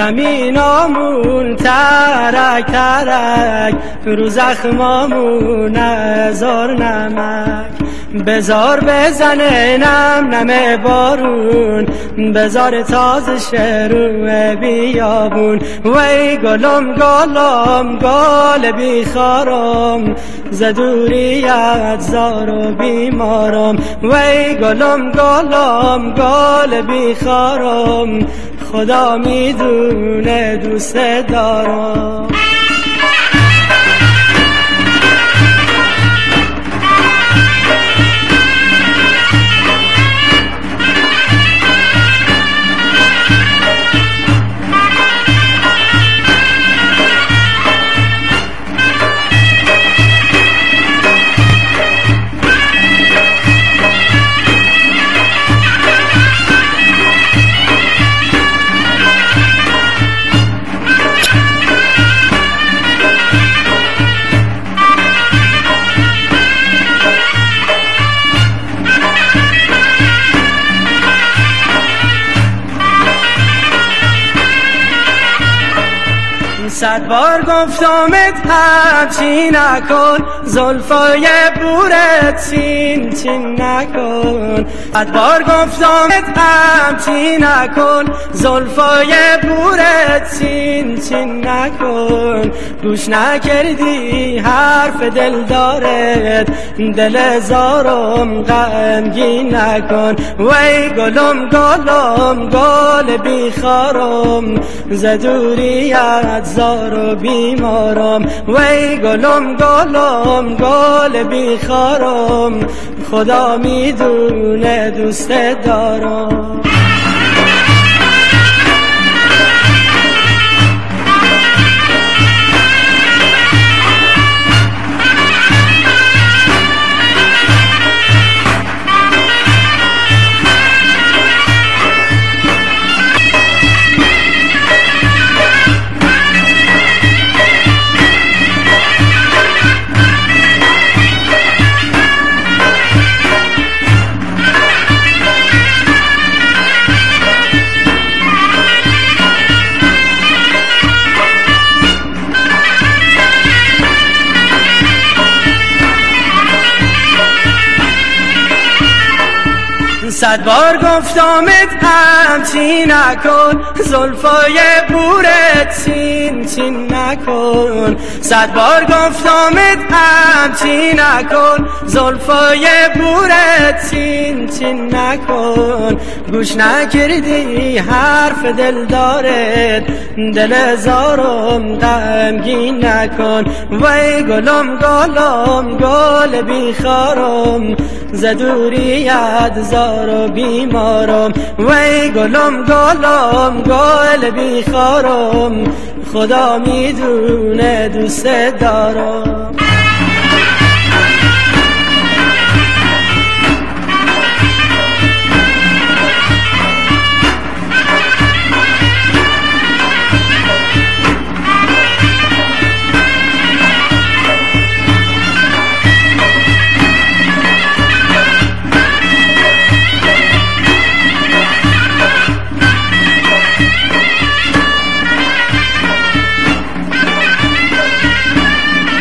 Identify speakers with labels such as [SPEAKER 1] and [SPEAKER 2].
[SPEAKER 1] غمینامون ترک ترک، رو زخمامون هزار نمک. بزار بزنه نم نم بارون، بزار تازه شروع بیابون. وی گلم گلم گل بیخارم، زدوریت زار و بیمارم. وی گلم گلم گل بیخارم، خدا میدونه دوست دارم. صد بار گفتمت همچی نکن، زلفای بورت چین چین نکن. صد بار گفتمت همچی نکن، زلفای بورت چین چین نکن. گوش نکردی حرف دل دارد، دل زارم غمگین نکن. وی گلم گلم گل بیخارم، زدوریت زار و بیمارم. وی گلم گلم گل بیخارم، خدا میدونه دوست دارم. صد بار گفتمت همچی نکن، زلفای بورت چین چین نکن. صد بار گفتمت همچی نکن، زلفای بورت چین چین نکن. گوش نکردی حرف دل دارد، دل زارم غمگین نکن. وی گلم گلم گل بیخارم، زدوریت زار و بیمارم. وی گلم گلم گل بیخارم، خدا میدونه دوست دارم.